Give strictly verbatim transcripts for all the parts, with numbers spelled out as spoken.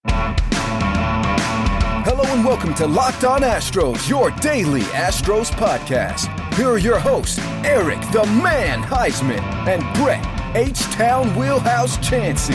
Hello and welcome to Locked On Astros, your daily Astros podcast. Here are your hosts, Eric the Man Heisman and Brett H-Town Wheelhouse Chansey.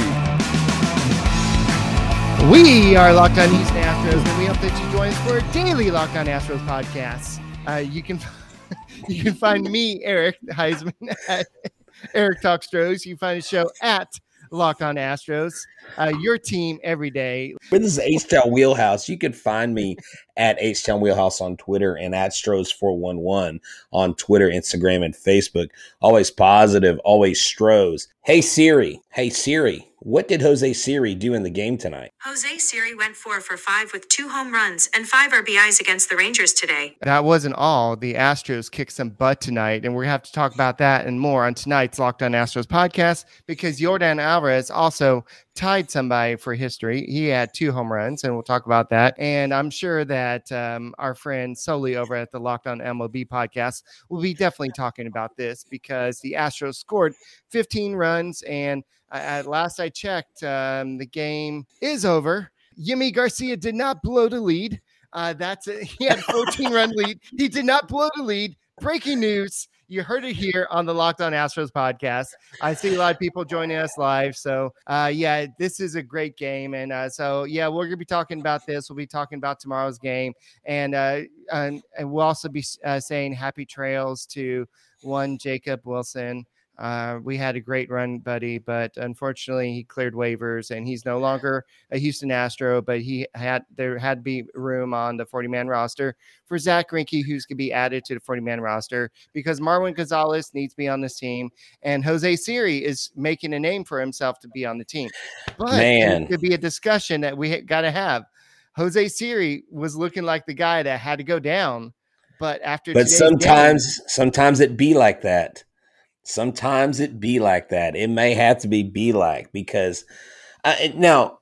We are Locked On Houston Astros, and we hope that you join us for a daily Locked On Astros podcast. Uh, you can you can find me, Eric Heisman, at Eric Talk Stros. You can find the show at Locked On Astros, uh, your team every day. This is H-Town Wheelhouse. You can find me at H-Town Wheelhouse on Twitter and at Stros four one one on Twitter, Instagram, and Facebook. Always positive, always Stros. Hey Siri, hey Siri, what did Jose Siri do in the game tonight? Jose Siri went four for five with two home runs and five R B Is against the Rangers today. That wasn't all. The Astros kicked some butt tonight, and we're going to have to talk about that and more on tonight's Locked On Astros podcast, because Yordan Alvarez also tied somebody for history. He had two home runs, and we'll talk about that. And I'm sure that um, our friend Sully over at the Locked On M L B podcast will be definitely talking about this, because the Astros scored fifteen runs, and at last I checked, um, the game is over. Yimi Garcia did not blow the lead. Uh, that's a, he had a fourteen run lead. He did not blow the lead. Breaking news. You heard it here on the Locked On Astros podcast. I see a lot of people joining us live. So, uh, yeah, this is a great game. And uh, so, yeah, we're going to be talking about this. We'll be talking about tomorrow's game. And, uh, and, and we'll also be uh, saying happy trails to one Jacob Wilson. Uh, we had a great run, buddy, but unfortunately he cleared waivers and he's no longer a Houston Astro, but he had, there had to be room on the forty man roster for Zach Greinke, who's going to be added to the forty man roster, because Marwin Gonzalez needs to be on this team. And Jose Siri is making a name for himself to be on the team, but Man. it could be a discussion that we got to have. Jose Siri was looking like the guy that had to go down, but after, but sometimes, game, sometimes it be like that. Sometimes it be like that. It may have to be be like, because uh, now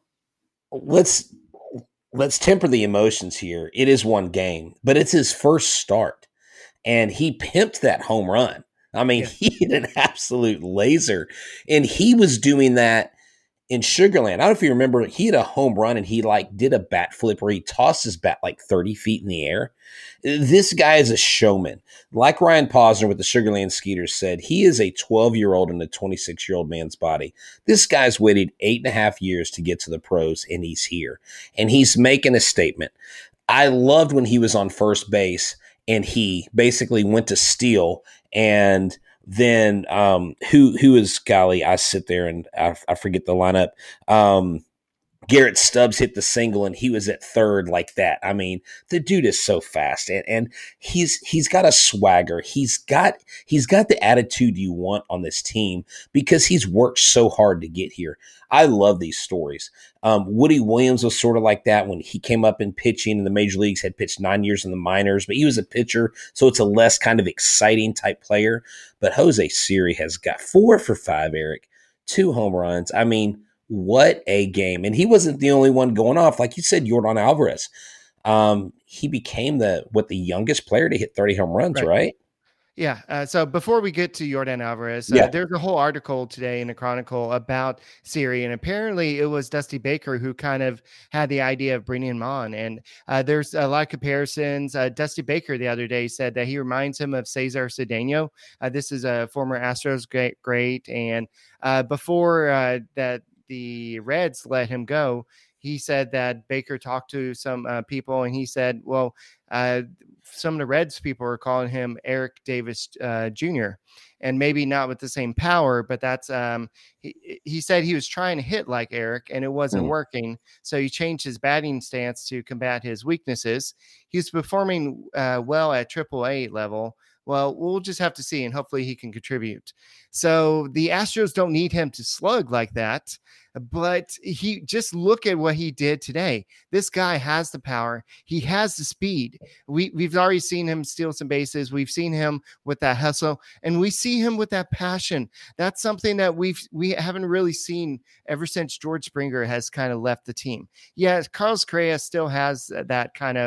let's let's temper the emotions here. It is one game, but it's his first start, and he pimped that home run. I mean, yeah. He hit an absolute laser, and he was doing that in Sugarland. I don't know if you remember, he had a home run and he like did a bat flip where he tossed his bat like thirty feet in the air. This guy is a showman. Like Ryan Posner with the Sugarland Skeeters said, he is a twelve-year-old in a twenty-six-year-old man's body. This guy's waited eight and a half years to get to the pros, and he's here. And he's making a statement. I loved when he was on first base and he basically went to steal, and then um, who who is, golly, I sit there and I, I forget the lineup. Um, Garrett Stubbs hit the single and he was at third like that. I mean, the dude is so fast, and, and he's he's got a swagger. He's got he's got the attitude you want on this team, because he's worked so hard to get here. I love these stories. Um, Woody Williams was sort of like that when he came up in pitching in the major leagues, had pitched nine years in the minors, but he was a pitcher, so it's a less kind of exciting type player. But Jose Siri has got four for five, Eric, two home runs. I mean, what a game. And he wasn't the only one going off. Like you said, Yordan Alvarez. Um, he became the what the youngest player to hit thirty home runs, right? right? Yeah. Uh, so before we get to Yordan Alvarez, uh, yeah. there's a whole article today in the Chronicle about Siri, and apparently it was Dusty Baker who kind of had the idea of bringing him on. And uh, there's a lot of comparisons. Uh, Dusty Baker the other day said that he reminds him of Cesar Cedeno. Uh, this is a former Astros great, great. And uh, before uh, that, the Reds let him go, he said that Baker talked to some uh, people, and he said, well, uh, some of the Reds people are calling him Eric Davis uh, Junior, and maybe not with the same power, but that's um, he, he said he was trying to hit like Eric and it wasn't mm. working. So he changed his batting stance to combat his weaknesses. He's performing uh, well at triple A level. Well, we'll just have to see, and hopefully he can contribute. So the Astros don't need him to slug like that, but he just look at what he did today. This guy has the power. He has the speed. We, we've already seen him steal some bases. We've seen him with that hustle, and we see him with that passion. That's something that we've, we haven't really seen ever since George Springer has kind of left the team. Yeah, Carlos Correa still has that kind of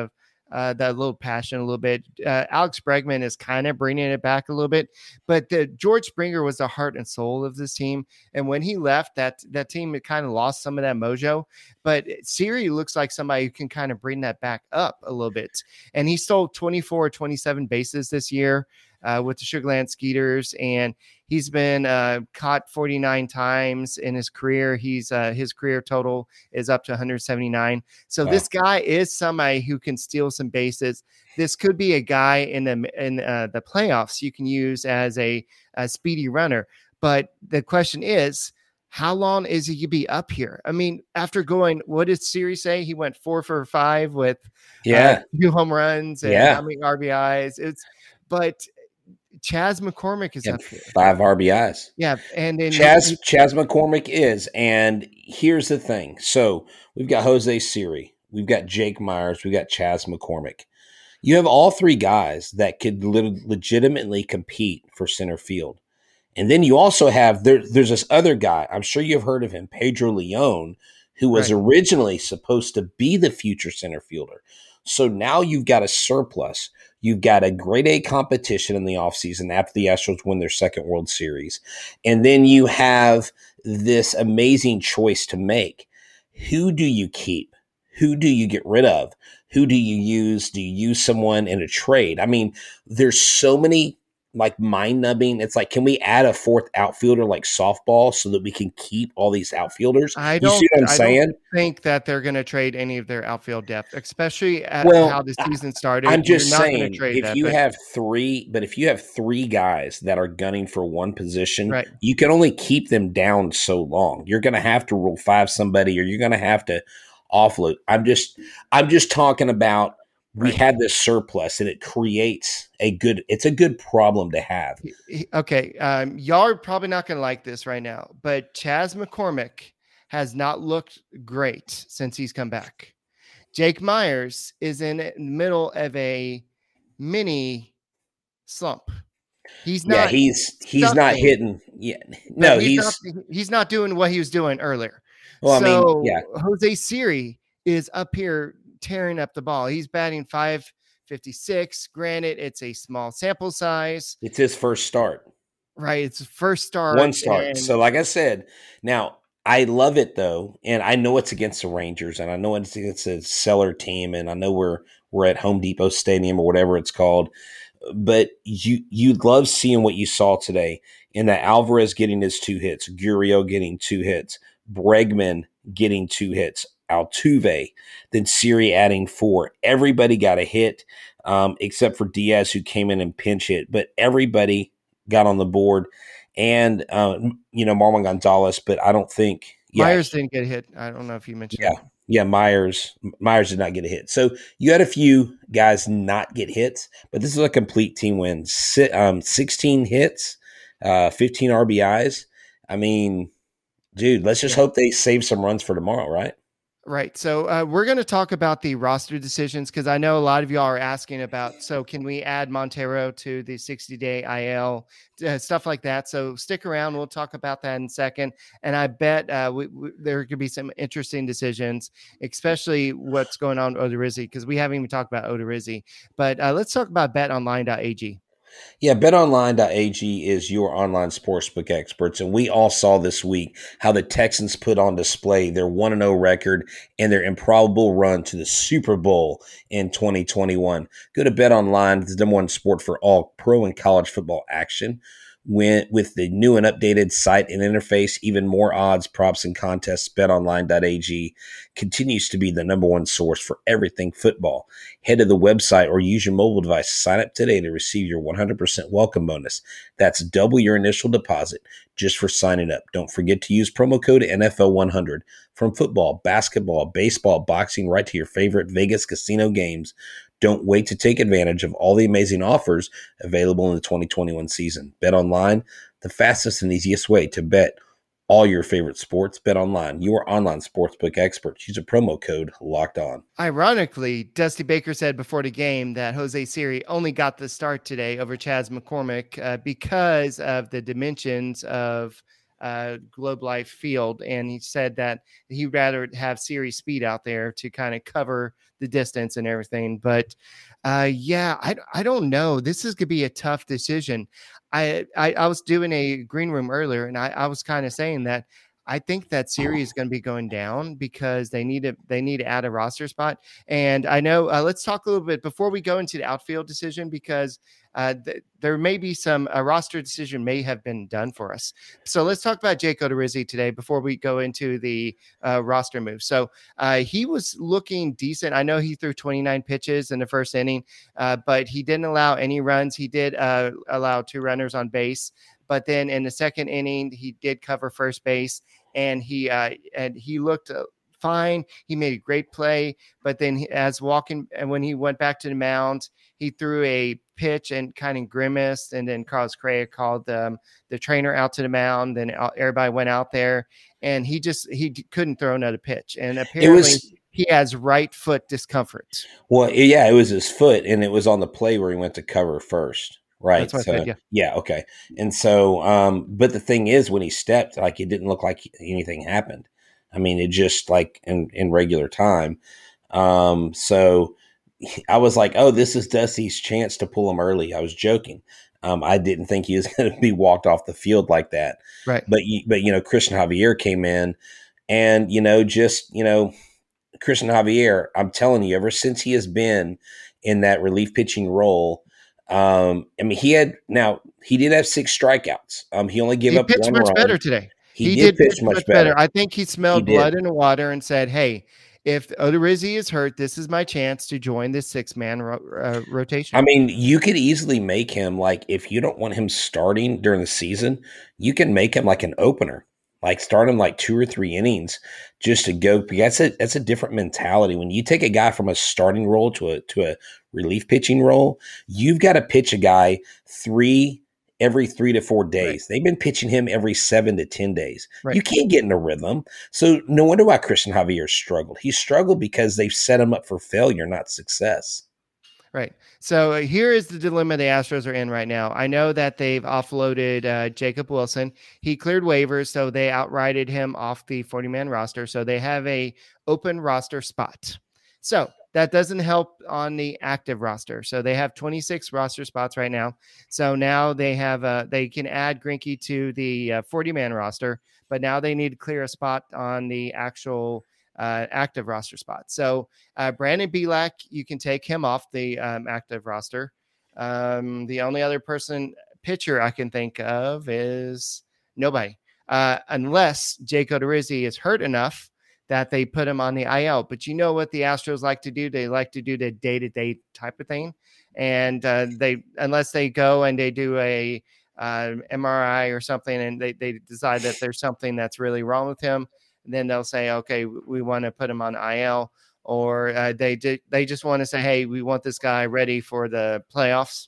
uh, that little passion a little bit. Uh, Alex Bregman is kind of bringing it back a little bit, but the George Springer was the heart and soul of this team. And when he left, that that team, it kind of lost some of that mojo. But Siri looks like somebody who can kind of bring that back up a little bit. And he stole twenty-four or twenty-seven bases this year uh, with the Sugarland Skeeters, and he's been uh, caught forty-nine times in his career. He's uh, his career total is up to one hundred seventy-nine. So wow. This guy is somebody who can steal some bases. This could be a guy in the in uh, the playoffs you can use as a, a speedy runner. But the question is, how long is he going to be up here? I mean, after going, what did Siri say? He went four for five with yeah, uh, two home runs and yeah. how many R B Is? It's but Chas McCormick is yeah, up here. Five R B Is. Yeah, and then Chas he, Chas McCormick is, and here's the thing. So we've got Jose Siri, we've got Jake Myers, we've got Chas McCormick. You have all three guys that could le- legitimately compete for center field. And then you also have, there, there's this other guy, I'm sure you've heard of him, Pedro Leon, who was right. originally supposed to be the future center fielder. So now you've got a surplus. You've got a grade A competition in the offseason after the Astros win their second World Series. And then you have this amazing choice to make. Who do you keep? Who do you get rid of? Who do you use? Do you use someone in a trade? I mean, there's so many like mind numbing. It's like, can we add a fourth outfielder like softball so that we can keep all these outfielders? I don't, you see what I'm I saying? don't think that they're going to trade any of their outfield depth, especially at well, how the season started. I'm just You're not saying, trade if that, you but, have three, but if you have three guys that are gunning for one position, right. you can only keep them down so long. You're going to have to rule five somebody, or you're going to have to offload. I'm just, I'm just talking about. We right. had this surplus, and it creates a good. It's a good problem to have. Okay, um, y'all are probably not going to like this right now, but Chas McCormick has not looked great since he's come back. Jake Myers is in the middle of a mini slump. He's not. Yeah, he's he's not hitting. Yeah, no, he's he's not, he's not doing what he was doing earlier. Well, so I mean, yeah. Jose Siri is up here tearing up the ball. He's batting five fifty-six. Granted, it's a small sample size. It's his first start. Right. It's first start. One start. And- so like I said, now I love it though. And I know it's against the Rangers, and I know it's against a seller team. And I know we're, we're at Home Depot Stadium or whatever it's called, but you, you love seeing what you saw today in that Alvarez getting his two hits, Gurriel getting two hits, Bregman getting two hits, Altuve, then Siri adding four. Everybody got a hit, um, except for Diaz, who came in and pinch hit. But everybody got on the board, and uh, you know Marwin Gonzalez. But I don't think yeah, Myers didn't get hit. I don't know if you mentioned. Yeah, that. yeah, Myers Myers did not get a hit. So you had a few guys not get hits, but this is a complete team win. Si- um, sixteen hits, uh, fifteen R B Is. I mean, dude, let's just yeah. hope they save some runs for tomorrow, right? Right. So uh, we're going to talk about the roster decisions because I know a lot of y'all are asking about, so can we add Montero to the sixty-day I L, uh, stuff like that. So stick around. We'll talk about that in a second. And I bet uh, we, we, there could be some interesting decisions, especially what's going on with Odorizzi, because we haven't even talked about Odorizzi. But uh, let's talk about bet online dot a g. Yeah, bet online dot a g is your online sportsbook experts, and we all saw this week how the Texans put on display their one and oh record and their improbable run to the Super Bowl in twenty twenty-one. Go to BetOnline, the number one sport for all pro and college football action. When, with the new and updated site and interface, even more odds, props, and contests, bet online dot a g continues to be the number one source for everything football. Head to the website or use your mobile device to sign up today to receive your one hundred percent welcome bonus. That's double your initial deposit just for signing up. Don't forget to use promo code N F L one hundred. From football, basketball, baseball, boxing, right to your favorite Vegas casino games. Don't wait to take advantage of all the amazing offers available in the twenty twenty-one season. BetOnline, the fastest and easiest way to bet all your favorite sports. BetOnline, your online sportsbook experts. Use a promo code Locked On. Ironically, Dusty Baker said before the game that Jose Siri only got the start today over Chas McCormick uh, because of the dimensions of uh, Globe Life Field, and he said that he'd rather have series speed out there to kind of cover the distance and everything. But uh, yeah, I, I don't know. This is going to be a tough decision. I, I, I was doing a green room earlier, and I, I was kind of saying that I think that series is going to be going down because they need to they need to add a roster spot. And I know uh, let's talk a little bit before we go into the outfield decision, because uh, th- there may be some a roster decision may have been done for us. So let's talk about Jake Odorizzi today before we go into the uh, roster move. So uh, he was looking decent. I know he threw twenty-nine pitches in the first inning, uh, but he didn't allow any runs. He did uh, allow two runners on base. But then in the second inning, he did cover first base, and he uh, and he looked uh, fine. He made a great play. But then he, as walking, and when he went back to the mound, he threw a pitch and kind of grimaced. And then Carlos Correa called um, the trainer out to the mound. Then everybody went out there, and he just he couldn't throw another pitch. And apparently, it was, he has right foot discomfort. Well, yeah, it was his foot, and it was on the play where he went to cover first. Right. That's what so, I said, yeah. yeah. Okay. And so, um, but the thing is, when he stepped, like, it didn't look like anything happened. I mean, it just like in, in regular time. Um, so I was like, oh, this is Dusty's chance to pull him early. I was joking. Um, I didn't think he was going to be walked off the field like that. Right. But, but, you know, Christian Javier came in and, you know, just, you know, Christian Javier, I'm telling you, ever since he has been in that relief pitching role, Um, I mean, he had now he did have six strikeouts. Um, he only gave he up pitched one much run. better today. He, he did, did pitch, pitch much better. better. I think he smelled he blood did. in the water and said, "Hey, if Odorizzi is hurt, this is my chance to join this six man ro- uh, rotation." I mean, you could easily make him like, if you don't want him starting during the season, you can make him like an opener. Like start him like two or three innings just to go. That's a that's a different mentality. When you take a guy from a starting role to a to a relief pitching role, you've got to pitch a guy three every three to four days. Right. They've been pitching him every seven to ten days. Right. You can't get in a rhythm. So no wonder why Christian Javier struggled. He struggled because they've set him up for failure, not success. Right. So uh, here is the dilemma the Astros are in right now. I know that they've offloaded uh, Jacob Wilson. He cleared waivers, so they outrighted him off the forty-man roster. So they have a open roster spot. So that doesn't help on the active roster. So they have twenty-six roster spots right now. So now they have uh, they can add Greinke to the uh, forty-man roster, but now they need to clear a spot on the actual Uh, active roster spot. So uh, Brandon Bielak, you can take him off the um, active roster. Um, the only other person pitcher I can think of is nobody, uh, unless Jake Odorizzi is hurt enough that they put him on the I L. But you know what the Astros like to do? They like to do the day-to-day type of thing. And uh, they, unless they go and they do a uh, M R I or something, and they, they decide that there's something that's really wrong with him, and then they'll say, okay, we want to put him on I L, or uh, they did, they just want to say, hey, we want this guy ready for the playoffs.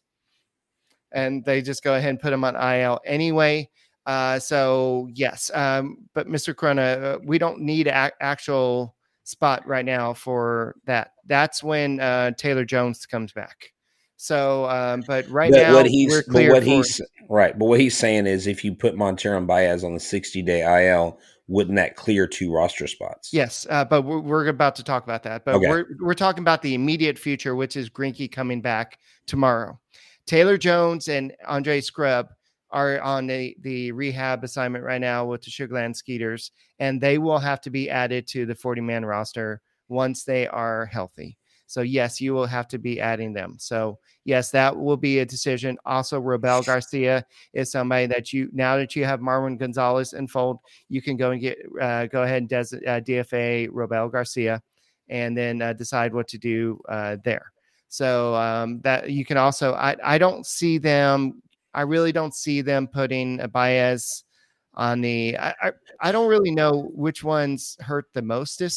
And they just go ahead and put him on I L anyway. Uh, so yes. Um, but Mister Corona, uh, we don't need an a- actual spot right now for that. That's when uh, Taylor Jones comes back. So, um, but right but now what he's, we're clear. But what for- he's right. But what he's saying is if you put Montero and Baez on the sixty day I L, wouldn't that clear two roster spots? Yes, uh, but we're, we're about to talk about that. But okay. we're we're talking about the immediate future, which is Greinke coming back tomorrow. Taylor Jones and Andre Scrub are on the, the rehab assignment right now with the Sugarland Skeeters, and they will have to be added to the forty-man roster once they are healthy. So, yes, you will have to be adding them. So, yes, that will be a decision. Also, Robel Garcia is somebody that you, now that you have Marwin Gonzalez in fold, you can go and get, uh, go ahead and des- uh, D F A Robel Garcia and then uh, decide what to do uh, there. So, um, that you can also, I, I don't see them, I really don't see them putting a Baez on the, I, I, I don't really know which ones hurt the mostest.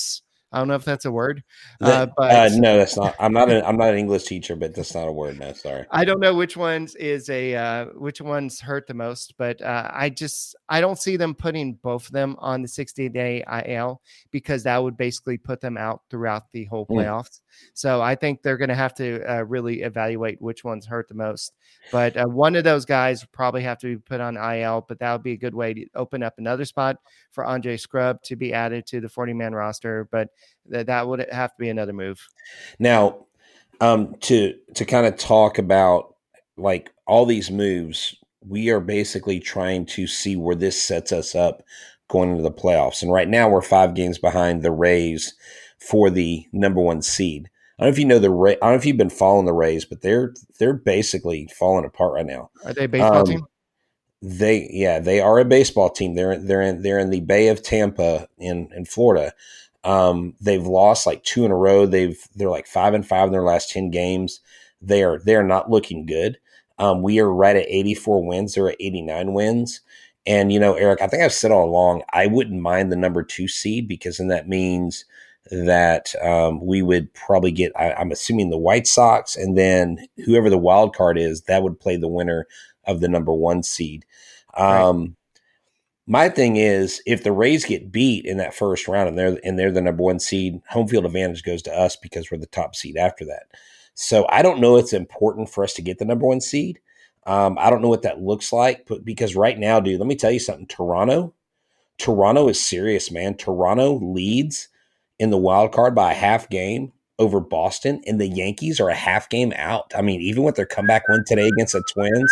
I don't know if that's a word, uh, The, but uh, no, that's not. I'm not. A, I'm not an English teacher, but that's not a word. No, sorry. I don't know which ones is a uh, which ones hurt the most. But uh, I just I don't see them putting both of them on the sixty day I L because that would basically put them out throughout the whole Mm. playoffs. So I think they're going to have to uh, really evaluate which ones hurt the most. But uh, one of those guys would probably have to be put on I L, but that would be a good way to open up another spot for Andre Scrub to be added to the forty man roster. But th- that would have to be another move. Now, um, to to kind of talk about like all these moves, we are basically trying to see where this sets us up going into the playoffs. And right now, we're five games behind the Rays for the number one seed. I don't know if you know the Ra- I don't know if you've been following the Rays, but they're they're basically falling apart right now. Are they a baseball Um, team? They yeah, they are a baseball team. They're they're in they're in the Bay of Tampa in in Florida. Um, they've lost like two in a row. They've they're like five and five in their last ten games. They are they are not looking good. Um, we are right at eighty-four wins. They're at eighty-nine wins. And you know, Eric, I think I've said all along, I wouldn't mind the number two seed because then that means that um, we would probably get. I, I'm assuming the White Sox, and then whoever the wild card is, that would play the winner of the number one seed. Um, Right. My thing is, if the Rays get beat in that first round and they're and they're the number one seed, home field advantage goes to us because we're the top seed after that. So I don't know if it's important for us to get the number one seed. Um, I don't know what that looks like, but because right now, dude, let me tell you something. Toronto, Toronto is serious, man. Toronto leads in the wild card by a half game over Boston, and the Yankees are a half game out. I mean, even with their comeback win today against the Twins.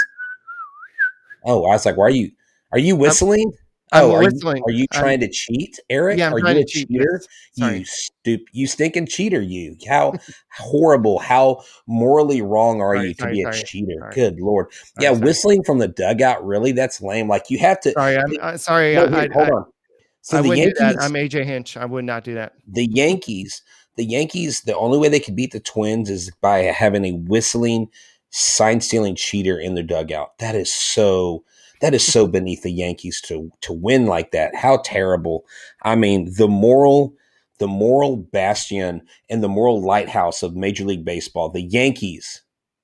Oh, I was like, why are you are you whistling? I'm Oh, are you whistling. are you I'm- trying to cheat, Eric? Yeah, I'm are trying you to a cheat. cheater? Yes. Sorry. You stup you stinking cheater, you. How horrible, how morally wrong are Sorry, you to sorry, be a sorry, cheater? sorry. Good Lord. Sorry, Yeah, sorry. whistling from the dugout, really? That's lame. Like you have to Sorry, I'm uh, sorry. No, I, wait, I, hold I, on. So I the wouldn't do that. Yankees I'm A J Hinch. I would not do that. the Yankees, the Yankees, the only way they could beat the Twins is by having a whistling, sign stealing cheater in their dugout. That is so that is so beneath the Yankees to to win like that. How terrible. I mean, the moral the moral bastion and the moral lighthouse of Major League Baseball, the Yankees.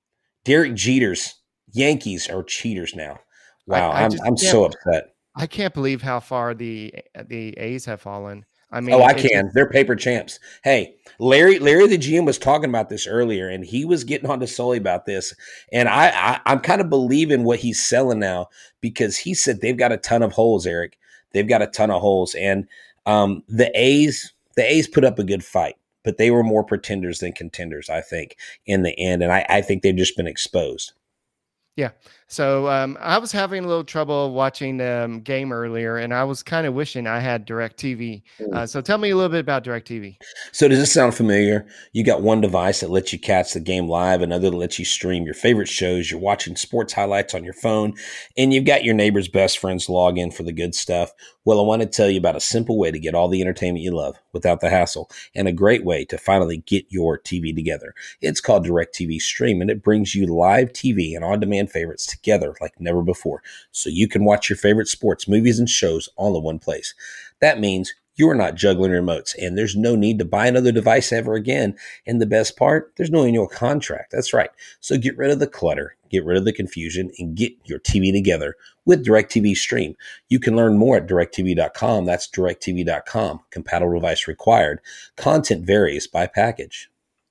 Derek Jeter's Yankees are cheaters now. Wow, I, I I'm just I'm can't. so upset. I can't believe how far the the A's have fallen. I mean, Oh, I it just- can. They're paper champs. Hey, Larry, Larry the G M was talking about this earlier, and he was getting on to Sully about this. And I, I I'm kind of believing what he's selling now because he said they've got a ton of holes, Eric. They've got a ton of holes. And um, the A's, the A's put up a good fight, but they were more pretenders than contenders, I think, in the end. And I, I think they've just been exposed. Yeah. So um, I was having a little trouble watching the um, game earlier, and I was kind of wishing I had DirecTV. Uh, so tell me a little bit about DirecTV. So does this sound familiar? You got one device that lets you catch the game live, another that lets you stream your favorite shows. You're watching sports highlights on your phone, and you've got your neighbor's best friends log in for the good stuff. Well, I want to tell you about a simple way to get all the entertainment you love without the hassle, and a great way to finally get your T V together. It's called DirecTV Stream, and it brings you live T V and on-demand favorites together like never before, so you can watch your favorite sports, movies, and shows all in one place. That means you are not juggling remotes, and there's no need to buy another device ever again. And the best part, there's no annual contract. That's right. So get rid of the clutter, get rid of the confusion, and get your T V together with DirecTV Stream. You can learn more at direct t v dot com. That's direct t v dot com. Compatible device required. Content varies by package.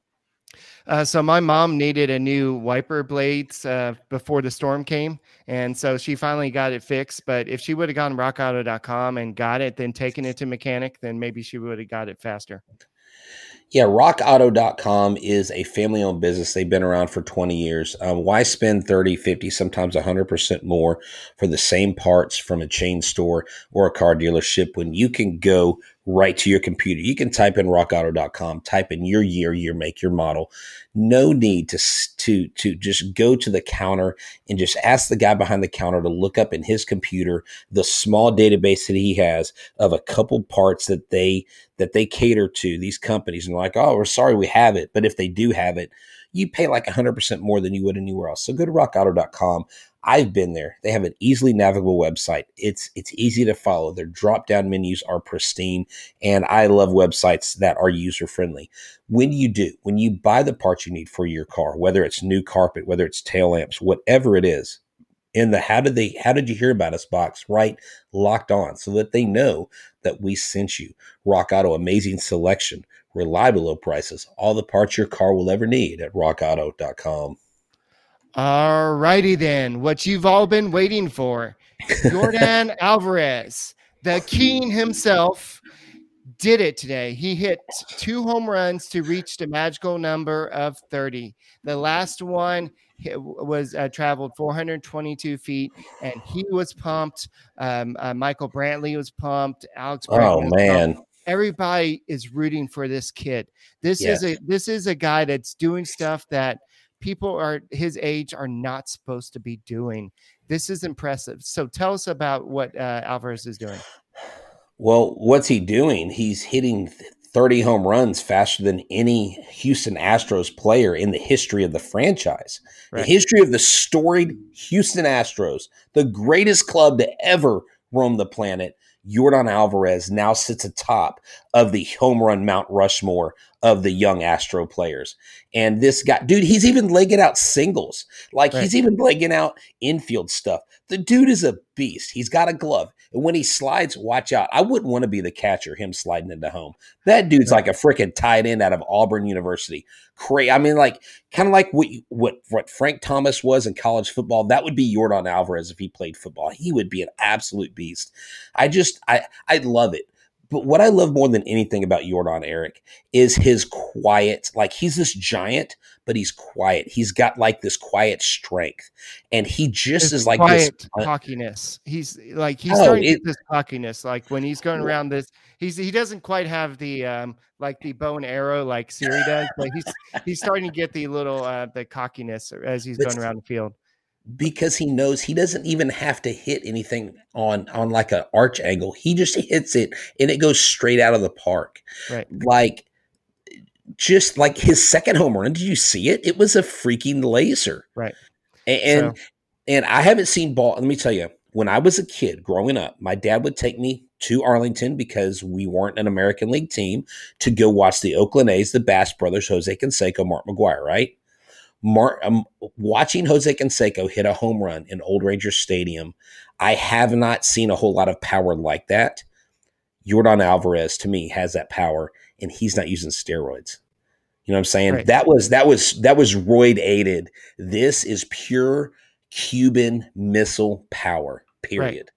Uh, so my mom needed a new wiper blades uh, before the storm came, and so she finally got it fixed. But if she would have gone rock auto dot com and got it, then taken it to mechanic, then maybe she would have got it faster. Yeah, rock auto dot com is a family-owned business. They've been around for twenty years. Um, why spend thirty, fifty, sometimes one hundred percent more for the same parts from a chain store or a car dealership when you can go right to your computer? You can type in rock auto dot com, type in your year, your make, your model. No need to, to, to just go to the counter and just ask the guy behind the counter to look up in his computer the small database that he has of a couple parts that they that they cater to, these companies. And they're like, oh, we're sorry we have it. But if they do have it, you pay like one hundred percent more than you would anywhere else. So go to rock auto dot com. I've been there. They have an easily navigable website. It's it's easy to follow. Their drop-down menus are pristine, and I love websites that are user-friendly. When you do, when you buy the parts you need for your car, whether it's new carpet, whether it's tail lamps, whatever it is, in the how did they how did you hear about us box, right? Locked On, so that they know that we sent you. Rock Auto, amazing selection, reliable low prices, all the parts your car will ever need at rock auto dot com. All righty then, what you've all been waiting for. Yordan Alvarez, the king himself, did it today. He hit two home runs to reach the magical number of thirty. The last one was uh, traveled four hundred twenty-two feet, and he was pumped. Um, uh, Michael Brantley was pumped. Alex Bregman Oh, was man. pumped. Everybody is rooting for this kid. This Yes. is a this is a guy that's doing stuff that people are his age are not supposed to be doing. This is impressive. So tell us about what uh, Alvarez is doing. Well, what's he doing? He's hitting thirty home runs faster than any Houston Astros player in the history of the franchise. Right. The history of the storied Houston Astros, the greatest club to ever roam the planet. Yordan Alvarez now sits atop of the home run Mount Rushmore of the young Astro players. And this guy, dude, he's even legging out singles. Like Right. he's even legging out infield stuff. The dude is a beast. He's got a glove. And when he slides, watch out. I wouldn't want to be the catcher, him sliding into home. That dude's Right. like a freaking tight end out of Auburn University. Crazy. I mean, like, kind of like what, what what Frank Thomas was in college football. That would be Yordan Alvarez if he played football. He would be an absolute beast. I just, I, I love it. But what I love more than anything about Yordan, Eric, is his quiet, like he's this giant, but he's quiet. He's got like this quiet strength. And he just His is like quiet this. cockiness. He's like he's Oh, starting to it- get this cockiness. Like when he's going around this, he's he doesn't quite have the um like the bow and arrow like Siri does, but he's he's starting to get the little uh the cockiness as he's That's- going around the field. because he knows he doesn't even have to hit anything on on like an arch angle. He just hits it and it goes straight out of the park. Right. Like just like his second home run. Did you see it? It was a freaking laser. Right. And and, So- and I haven't seen ball. Let me tell you, when I was a kid growing up, my dad would take me to Arlington because we weren't an American League team to go watch the Oakland A's, the Bass brothers, Jose Canseco, Mark McGuire, right? Mark, um, watching Jose Canseco hit a home run in Old Ranger Stadium, I have not seen a whole lot of power like that. Yordan Alvarez, to me, has that power, and he's not using steroids. You know what I'm saying? Right. That was that was that was roid aided. This is pure Cuban Missile power. Period.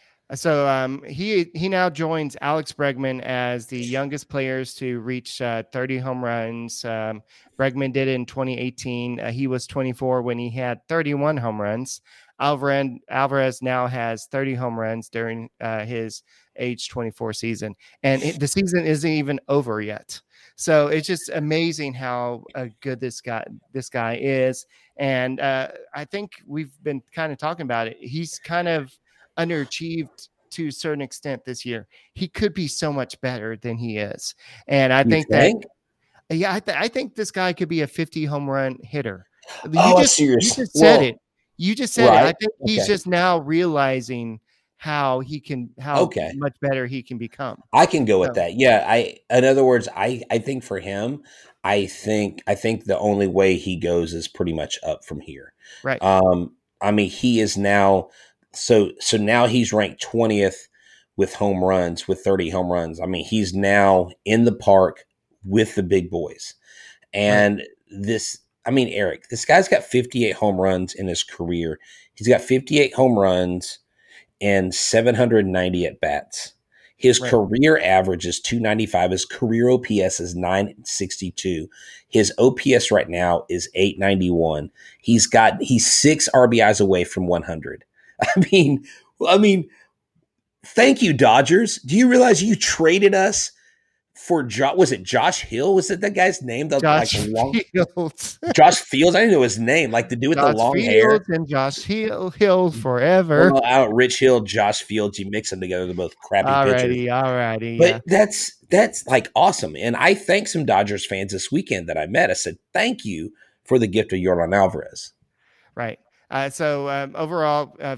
So um, he he now joins Alex Bregman as the youngest players to reach uh, thirty home runs. Um, Bregman did it in twenty eighteen. Uh, he was twenty-four when he had thirty-one home runs. Alvarez, Alvarez now has thirty home runs during uh, his age twenty-four season, and it, the season isn't even over yet. So it's just amazing how uh, good this guy this guy is, and uh, I think we've been kind of talking about it. He's kind of underachieved to a certain extent this year. He could be so much better than he is, and I You think, think? that yeah, I, th- I think this guy could be a fifty home run hitter. You Oh, I just, see you your- just said well, it. You just said it. I right, think he's okay. just now realizing how he can, how Okay. much better he can become. I can go with So- that. Yeah, I in other words, I I think for him, I think I think the only way he goes is pretty much up from here. Right. Um I mean, he is now so so now he's ranked twentieth with home runs with thirty home runs. I mean, he's now in the park with the big boys. And this I mean, Eric, this guy's got fifty-eight home runs in his career. He's got fifty-eight home runs and seven hundred ninety at bats. His Right. career average is two ninety-five. His career O P S is nine sixty-two. His O P S right now is eight ninety-one. He's got he's six R B Is away from one hundred. I mean, I mean, thank you, Dodgers. Do you realize you traded us for jo- was it Josh Hill? Was it that guy's name? The, Josh like, long, Fields. Josh Fields. I didn't know his name. Like the dude with Josh the long Fields hair. and Josh Hill, Hill forever. Well, out Rich Hill, Josh Fields. You mix them together, they're both crappy pitchers. Alrighty, alrighty. But Yeah. that's that's like awesome. And I thanked some Dodgers fans this weekend that I met. I said, thank you for the gift of Yordan Alvarez. Right. Uh, so um, overall, uh,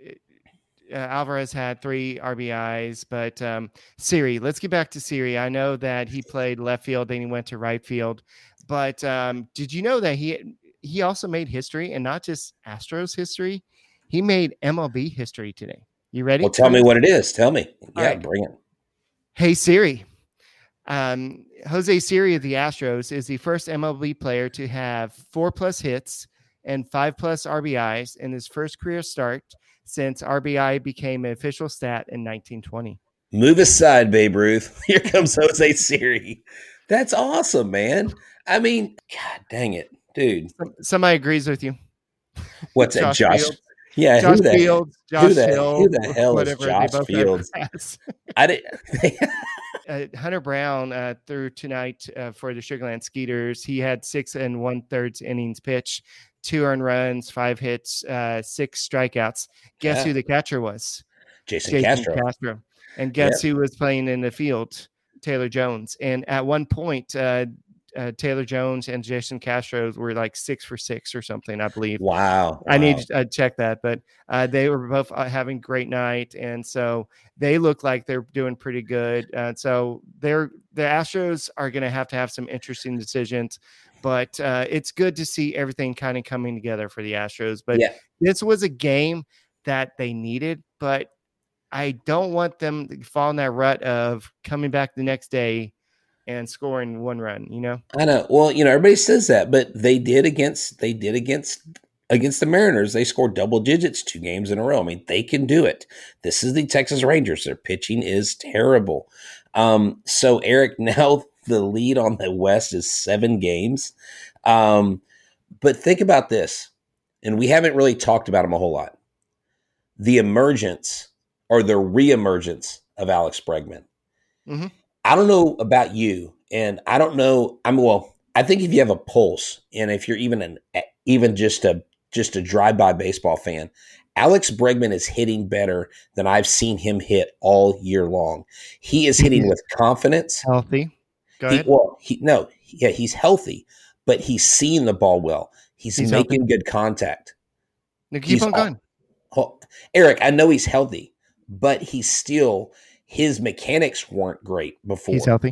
uh, Alvarez had three R B Is, but um, Siri, let's get back to Siri. I know that he played left field, then he went to right field. But um, did you know that he he also made history, and not just Astros history? He made M L B history today. You ready? Well, tell me this? what it is. Tell me. All Yeah, right. bring it. Hey Siri. Um, Jose Siri of the Astros is the first M L B player to have four plus hits and five plus R B Is in his first career start since R B I became an official stat in nineteen twenty. Move aside, Babe Ruth. Here comes Jose Siri. That's awesome, man. I mean, God dang it, dude. Somebody agrees with you. What's that, Josh Josh? Fields. Yeah, Josh who the, Fields, who Josh the, Hill, who the hell is whatever, Josh they both Fields? have grass. I did. uh, Hunter Brown uh, threw tonight uh, for the Sugarland Skeeters. He had six and one thirds innings pitch, two earned runs, five hits, uh, six strikeouts. Guess Yeah. who the catcher was? Jason, Jason Castro. Castro. And guess who was playing in the field? Taylor Jones. And at one point, uh, uh, Taylor Jones and Jason Castro were like six for six or something, I believe. Wow. I wow. need to uh, check that, but uh, they were both uh, having a great night, and so they look like they're doing pretty good. Uh, so they're the Astros are going to have to have some interesting decisions, but uh, it's good to see everything kind of coming together for the Astros. But Yeah. this was a game that they needed, but I don't want them to fall in that rut of coming back the next day and scoring one run, you know? I know. Well, you know, everybody says that, but they did against they did against against the Mariners. They scored double digits two games in a row. I mean, they can do it. This is the Texas Rangers. Their pitching is terrible. Um, so Eric, now the lead on the West is seven games. Um, but think about this, and we haven't really talked about them a whole lot. The emergence or the reemergence of Alex Bregman. Mm-hmm. I don't know about you, and I don't know. I'm well. I think if you have a pulse, and if you're even an even just a just a drive-by baseball fan, Alex Bregman is hitting better than I've seen him hit all year long. He is hitting with confidence. Healthy. Go He, ahead. well, he, no, yeah, he's healthy, but he's seeing the ball well. He's, He's making healthy. good contact. Now keep He's on going. all- Eric, I know he's healthy, but he's still his mechanics weren't great before. He's healthy.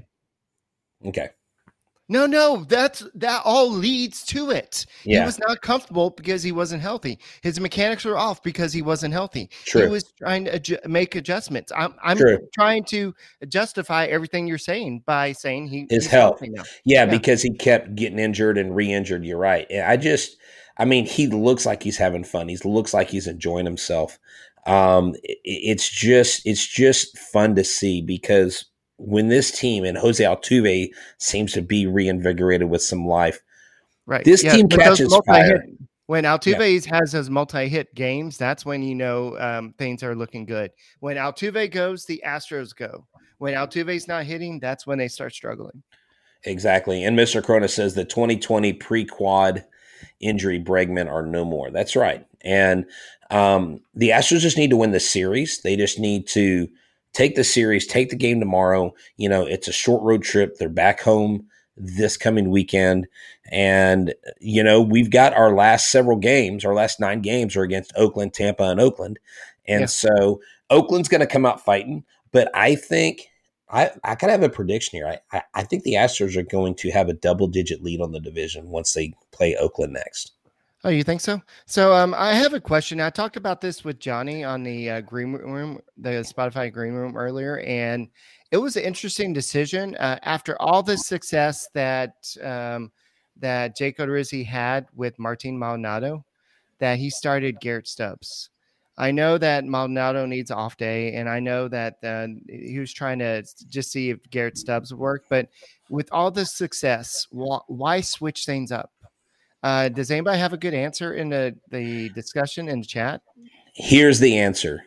Okay. No, no, that's that all leads to it. Yeah. He was not comfortable because he wasn't healthy. His mechanics were off because he wasn't healthy. True. He was trying to adju- make adjustments. I'm, I'm True. trying to justify everything you're saying by saying he His he's health. healthy now. Yeah, Yeah. because he kept getting injured and re-injured. You're right. And I just, I mean, he looks like he's having fun. He looks like he's enjoying himself. Um, it, it's just, it's just fun to see because when this team and Jose Altuve seems to be reinvigorated with some life, Right. this Yeah, team but those catches multi-hit- fire. When Altuve has those multi-hit games, that's when you know um, things are looking good. When Altuve goes, the Astros go. When Altuve's not hitting, that's when they start struggling. Exactly. And Mister Corona says the twenty twenty pre-quad injury Bregman are no more. That's right. And um, the Astros just need to win the series. They just need to take the series, take the game tomorrow. You know, it's a short road trip. They're back home this coming weekend. And, you know, we've got our last several games, our last nine games are against Oakland, Tampa, and Oakland. And Yeah. so Oakland's going to come out fighting. But I think I, I kind of have a prediction here. I, I, I think the Astros are going to have a double-digit lead on the division once they play Oakland next. Oh, you think so? So um, I have a question. I talked about this with Johnny on the uh, Green Room, the Spotify Green Room earlier, and it was an interesting decision. Uh, after all the success that um, that Jake Odorizzi had with Martin Maldonado, that he started Garrett Stubbs. I know that Maldonado needs an off day, and I know that uh, he was trying to just see if Garrett Stubbs would work. But with all the success, wh- why switch things up? Uh, does anybody have a good answer in the, the discussion in the chat? Here's the answer.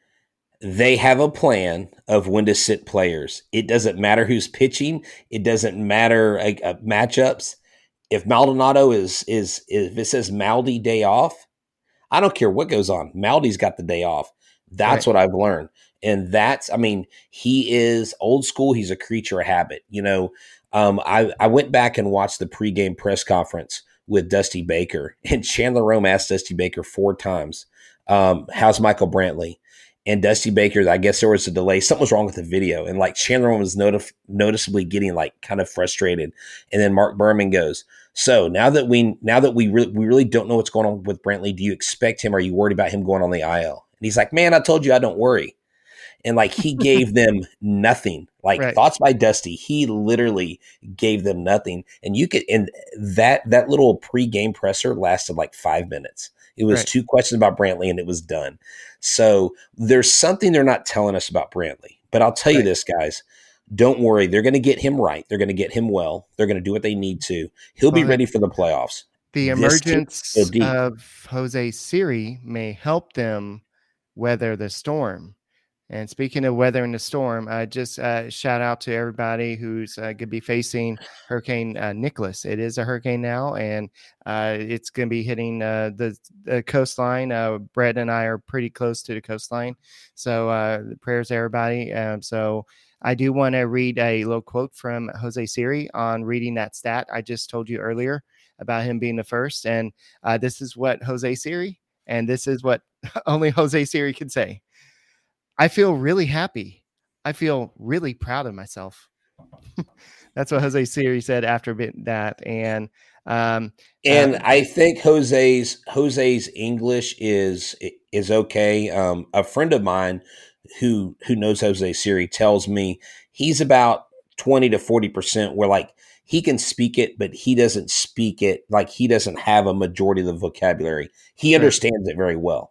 They have a plan of when to sit players. It doesn't matter who's pitching. It doesn't matter uh, uh, matchups. If Maldonado is, is, is, if it says Maldi day off, I don't care what goes on. Maldi's got the day off. That's Right. what I've learned. And that's, I mean, he is old school. He's a creature of habit. You know, um, I, I went back and watched the pregame press conference with Dusty Baker, and Chandler Rome asked Dusty Baker four times, um, how's Michael Brantley? And Dusty Baker, I guess there was a delay. Something was wrong with the video. And like Chandler Rome was notif- noticeably getting like kind of frustrated. And then Mark Berman goes, so now that we now that we, re- we really don't know what's going on with Brantley, do you expect him? Or are you worried about him going on the I L? And he's like, man, I told you I don't worry. And like he gave them nothing. Like Right. thoughts by Dusty, he literally gave them nothing. And you could, and that that little pre-game presser lasted like five minutes. It was Right. two questions about Brantley, and it was done. So there's something they're not telling us about Brantley. But I'll tell you Right. this, guys. Don't worry. They're going to get him right. They're going to get him well. They're going to do what they need to. He'll be Well, ready for the playoffs. The This team emergence is so deep. of Jose Siri may help them weather the storm. And speaking of weathering the storm, uh, just uh, shout out to everybody who's uh, going to be facing Hurricane uh, Nicholas. It is a hurricane now, and uh, it's going to be hitting uh, the, the coastline. Uh, Brett and I are pretty close to the coastline. So uh, prayers to everybody. Um, so I do want to read a little quote from Jose Siri on reading that stat I just told you earlier about him being the first. And uh, this is what Jose Siri, and this is what only Jose Siri can say. I feel really happy. I feel really proud of myself. That's what Jose Siri said after that. And um, And uh, I think Jose's Jose's English is is okay. Um, a friend of mine who who knows Jose Siri tells me he's about twenty to forty percent where like he can speak it, but he doesn't speak it like he doesn't have a majority of the vocabulary. He understands it very well.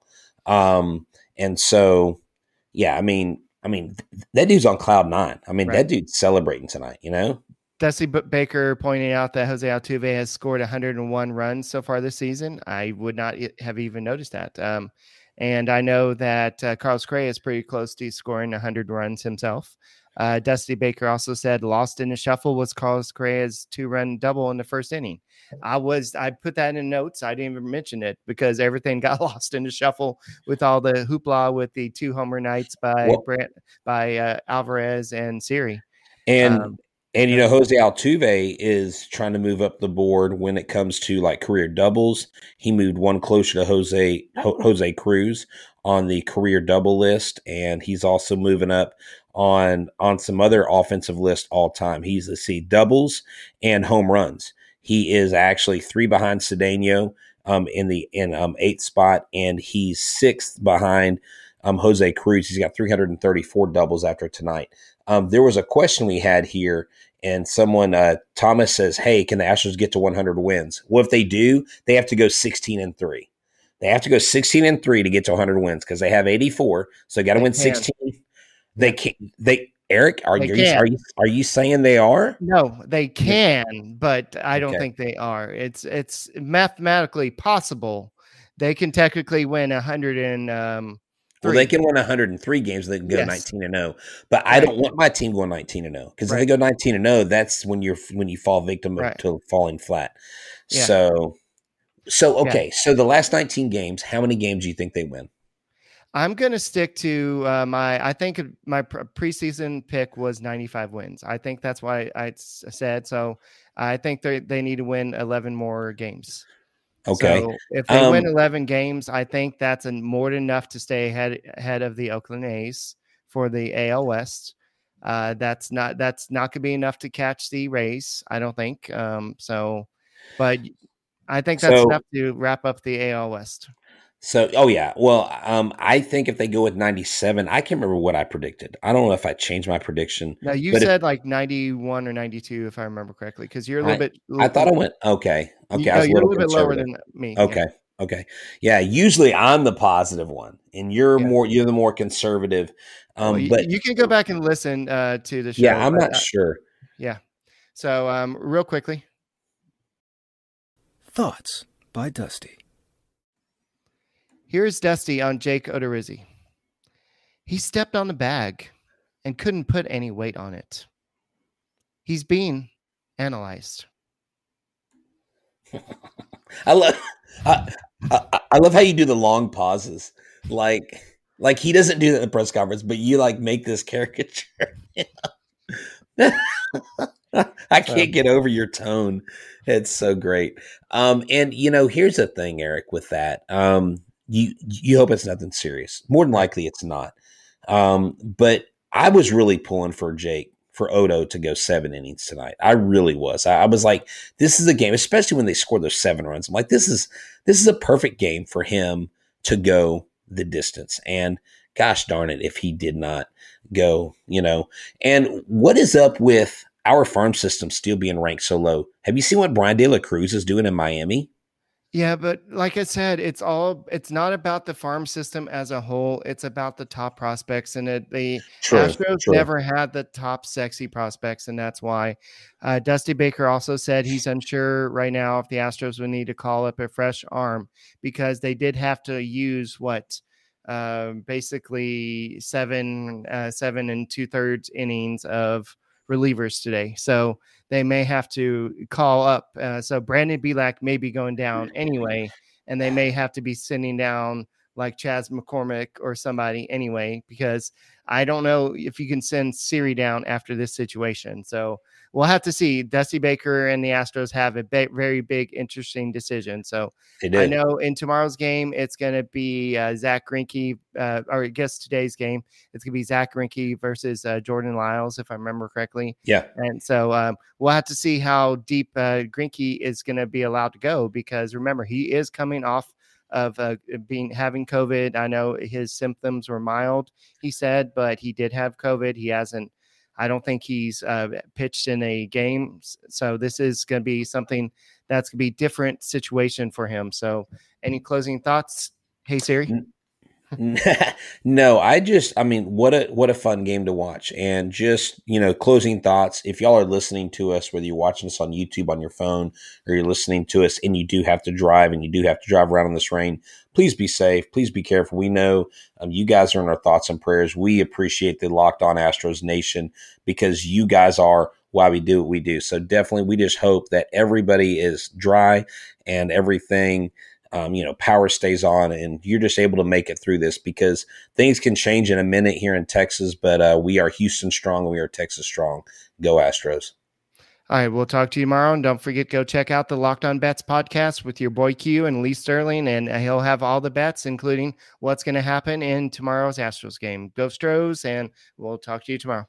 Um, and so yeah, I mean, I mean, that dude's on cloud nine. I mean, Right. that dude's celebrating tonight, you know? Dusty B- Baker pointing out that Jose Altuve has scored one hundred one runs so far this season. I would not i- have even noticed that. Um, and I know that uh, Carlos Correa is pretty close to scoring one hundred runs himself. Uh, Dusty Baker also said lost in the shuffle was Carlos Correa's two-run double in the first inning. I was I put that in the notes. I didn't even mention it because everything got lost in the shuffle with all the hoopla with the two homer nights by Well- Brent, by uh, Alvarez and Siri. And Um, and you know, Jose Altuve is trying to move up the board when it comes to like career doubles. He moved one closer to Jose Ho, Jose Cruz on the career double list, and he's also moving up on on some other offensive list all time. He's let's see doubles and home runs. He is actually three behind Cedeno um, in the in um, eighth spot, and he's sixth behind um, Jose Cruz. He's got three hundred thirty-four doubles after tonight. Um, there was a question we had here, and someone, uh, Thomas says, hey, can the Astros get to one hundred wins? Well, if they do, they have to go sixteen and three. They have to go sixteen and three to get to one hundred wins because they have eighty-four. So they got to They win can. sixteen. They can't. They Eric, are, They are, you, can. are you are you saying they are? No, they can, but I don't Okay. think they are. It's it's mathematically possible. They can technically win a hundred and um. Well, three. they can win one hundred three games. They can go Yes. nineteen and zero. But I Right. don't want my team going nineteen and zero because if Right. they go nineteen and zero, that's when you're when you fall victim Right. to falling flat. Yeah. So, so okay. So the last nineteen games, how many games do you think they win? I'm gonna stick to uh, my. I think my pre- preseason pick was ninety-five wins. I think that's why I s- said so. I think they they need to win eleven more games. Okay. So if they win Um, eleven games, I think that's an, more than enough to stay ahead ahead of the Oakland A's for the A L West. Uh, that's not that's not going to be enough to catch the Rays, I don't think. Um, so, but I think that's So- enough to wrap up the A L West. So, oh yeah. Well, um, I think if they go with ninety-seven, I can't remember what I predicted. I don't know if I changed my prediction. Now you But if- said like ninety-one or ninety-two, if I remember correctly, because you're a little bit. I thought I went okay. Okay, You, I no, was a you're little, a little bit lower conservative. than me. yeah. Okay. Okay. Yeah. Usually I'm the positive one, and you're Yeah. more. You're the more conservative. Um, Well, you, but you can go back and listen uh, to the show. yeah, I'm but, not uh, sure. yeah. So, um, real quickly, Thoughts by Dusty. here's Dusty on Jake Odorizzi. He stepped on the bag and couldn't put any weight on it. He's being analyzed. I love. I, I, I love how you do the long pauses. Like, like he doesn't do that in the press conference, but you like make this caricature. I can't Um, get over your tone. It's so great. Um, and you know, here's the thing, Eric, with that. Um, you you hope it's nothing serious. More than Right. likely it's not. Um, but I was really pulling for Jake, for Odo to go seven innings tonight. I really was. I, I was like, this is a game, especially when they scored those seven runs. I'm like, this is this is a perfect game for him to go the distance. And gosh darn it, if he did not go, you know. And what is up with our farm system still being ranked so low? Have you seen what Brian De La Cruz is doing in Miami? Yeah, but like I said, it's all it's not about the farm system as a whole. It's about the top prospects, and it, the True, Astros true. never had the top sexy prospects, and that's why. Uh, Dusty Baker also said he's unsure right now if the Astros would need to call up a fresh arm because they did have to use what uh, basically seven, uh, seven and two thirds innings of relievers today. So they may have to call up. Uh, so Brandon Belak may be going down anyway, and they may have to be sending down like Chaz McCormick or somebody anyway, because I don't know if you can send Siri down after this situation. So we'll have to see. Dusty Baker and the Astros have a ba- very big, interesting decision. So They do. I know in tomorrow's game, it's going to be uh, Zach Greinke, uh, or I guess today's game, it's going to be Zach Greinke versus uh, Jordan Lyles, if I remember correctly. Yeah. And so um, we'll have to see how deep uh, Greinke is going to be allowed to go, because remember, he is coming off of uh, being having COVID. I know his symptoms were mild, he said, but he did have COVID. He hasn't, I don't think he's uh, pitched in a game. So this is going to be something that's going to be a different situation for him. So any closing thoughts? Hey, Siri. No, I just, I mean, what a what a fun game to watch. And just, you know, closing thoughts. If y'all are listening to us, whether you're watching us on YouTube on your phone or you're listening to us and you do have to drive and you do have to drive around in this rain, please be safe. Please be careful. We know um, you guys are in our thoughts and prayers. We appreciate the Locked On Astros Nation because you guys are why we do what we do. So definitely, we just hope that everybody is dry and everything, Um, you know, power stays on and you're just able to make it through this, because things can change in a minute here in Texas, but uh, we are Houston strong and we are Texas strong. Go Astros. All right, we'll talk to you tomorrow. And don't forget, go check out the Locked On Bets podcast with your boy Q and Lee Sterling, and he'll have all the bets, including what's going to happen in tomorrow's Astros game. Go Stros, and we'll talk to you tomorrow.